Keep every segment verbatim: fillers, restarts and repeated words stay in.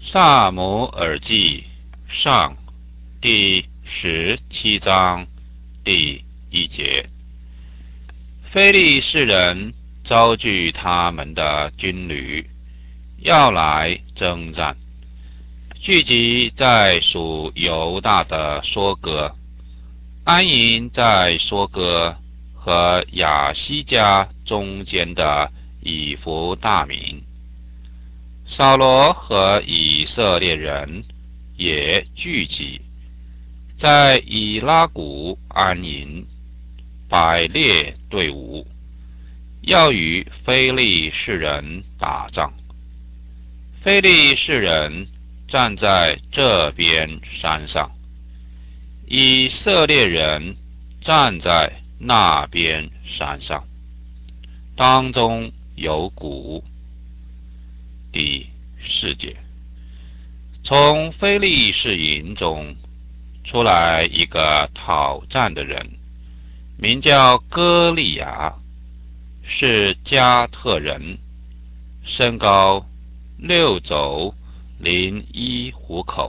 撒母耳记上第十七章第一节。非利士人招聚他们的军旅，要来征战，聚集在属犹大的梭哥，安营在梭哥和亚西加中间的以弗大民。扫罗和以色列人也聚集在以拉谷安营，摆列队伍，要与非利士人打仗。非利士人站在这边山上，以色列人站在那边山上，当中有谷。第四节。从非利士营中出来一个讨战的人，名叫歌利亚，是加特人，身高六肘零一虎口，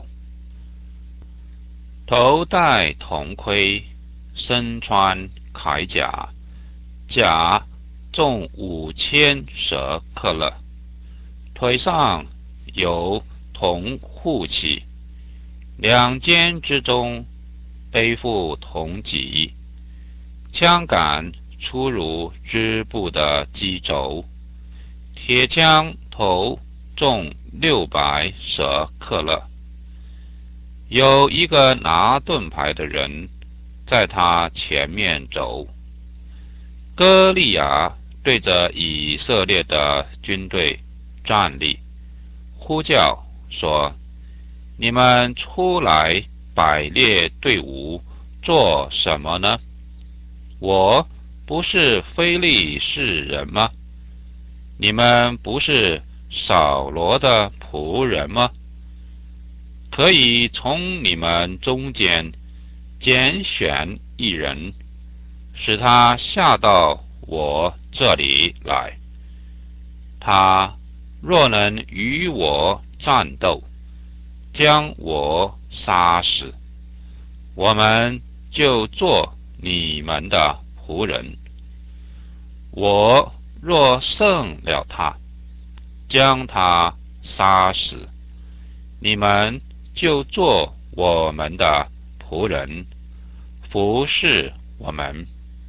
头戴铜盔，身穿铠甲，甲重五千舍克勒，腿上有铜护器，两肩之中背负铜戟，枪杆粗如织布的机轴，铁枪头重六百舍克勒。有一个拿盾牌的人在他前面走。歌利亚对着以色列的军队站立，呼叫说：你们出来摆列队伍做什么呢？我不是非利士人吗？你们不是扫罗的仆人吗？可以从你们中间拣选一人，使他下到我这里来。他若能与我战斗，将我杀死，我们就做你们的仆人。我若胜了他，将他杀死，你们就做我们的仆人，服侍我们。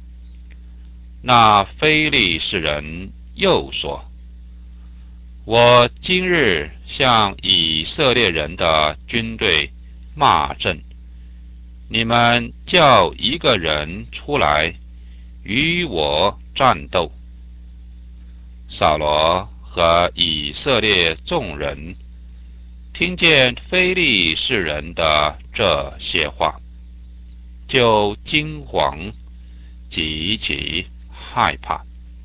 那非利士人又说：我今日向以色列人的军队骂阵，你们叫一个人出来与我战斗。扫罗和以色列众人听见非利士人的这些话，就惊惶，极其害怕。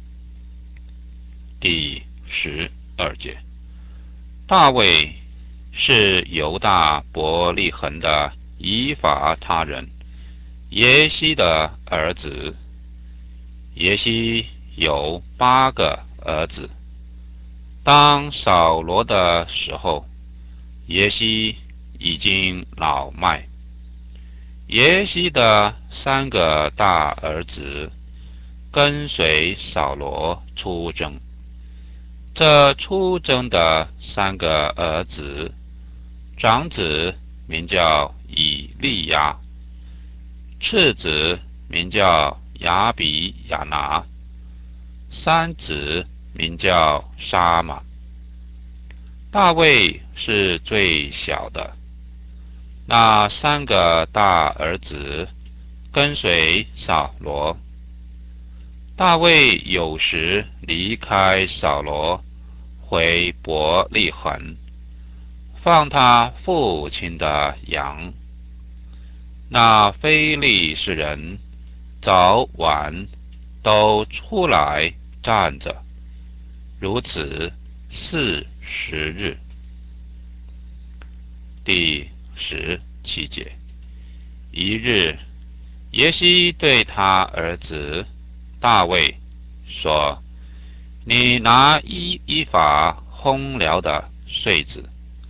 第十二节。大卫是犹大伯利恒的以法他人耶西的儿子。耶西有八个儿子。当扫罗的时候，耶西已经老迈。耶西的三个大儿子跟随扫罗出征。这出征的三个儿子，长子名叫以利亚，次子名叫亚比亚拿，三子名叫沙马。大卫是最小的。那三个大儿子跟随扫罗。大卫有时离开扫罗，回伯利恒，放他父亲的羊。那非利士人早晚都出来站着，如此四十日。第十七节。一日，耶西对他儿子大卫说：你拿一一法烘疗的穗子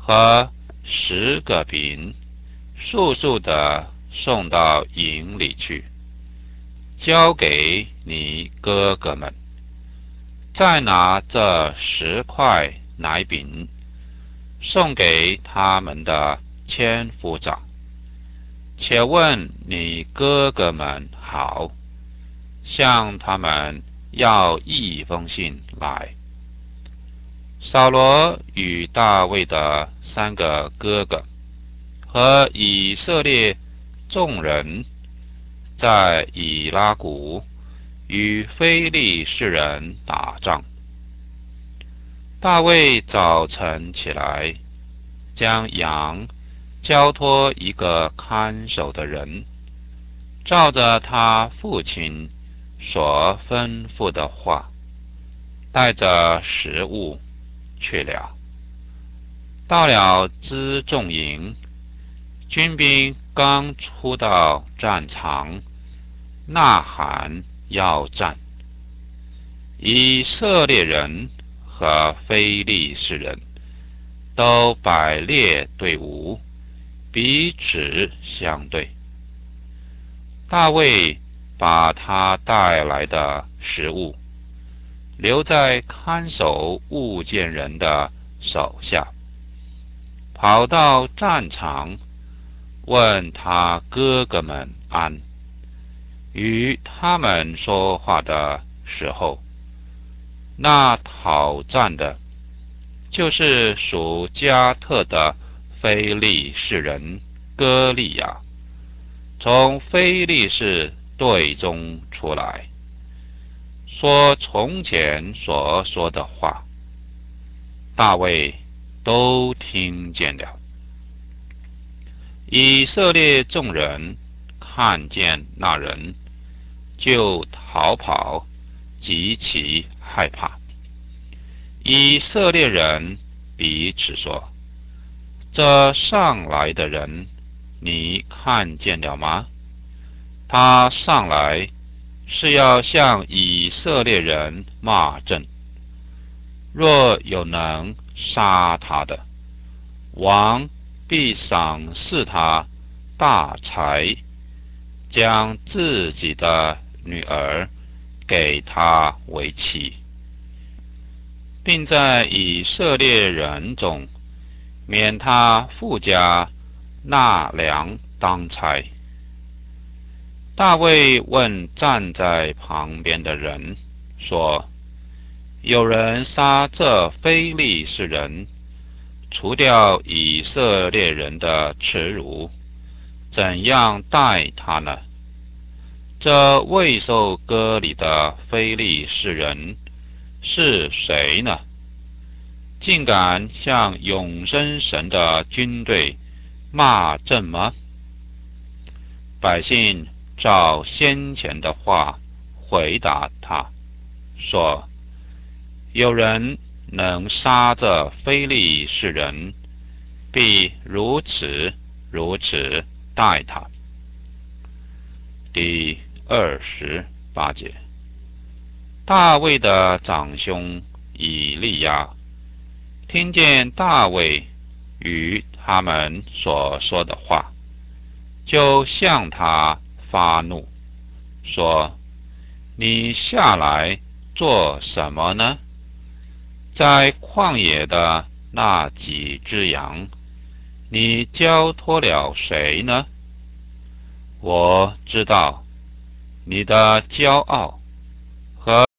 和十个饼，速速地送到营里去，交给你哥哥们。再拿这十块奶饼，送给他们的千夫长，且问你哥哥们好，向他们要一封信来。扫罗与大卫的三个哥哥和以色列众人在以拉谷与非利士人打仗。大卫早晨起来，将羊交托一个看守的人，照着他父亲所吩咐的话，带着食物去了。到了辎重营，军兵刚出到战场，呐喊要战。以色列人和非利士人都摆列队伍，彼此相对。大卫把他带来的食物留在看守物件人的手下，跑到战场，问他哥哥们安。与他们说话的时候，那讨战的就是属加特的非利士人歌利亚，从非利士队中出来，说从前所说的话，大卫都听见了。以色列众人看见那人，就逃跑，极其害怕。以色列人彼此说：这上来的人，你看见了吗？他上来是要向以色列人骂阵。若有能杀他的，王必赏赐他大财，将自己的女儿给他为妻，并在以色列人中免他父家纳粮当差。大卫问站在旁边的人说：有人杀这非利士人，除掉以色列人的耻辱，怎样待他呢？这未受割礼的非利士人是谁呢？竟敢向永生神的军队骂阵吗？百姓照先前的话回答他说：有人能杀这非利士人，必如此如此待他。第二十八节，大卫的长兄以利亚听见大卫与他们所说的话，就向他发怒，说：你下来做什么呢？在旷野的那几只羊，你交托了谁呢？我知道你的骄傲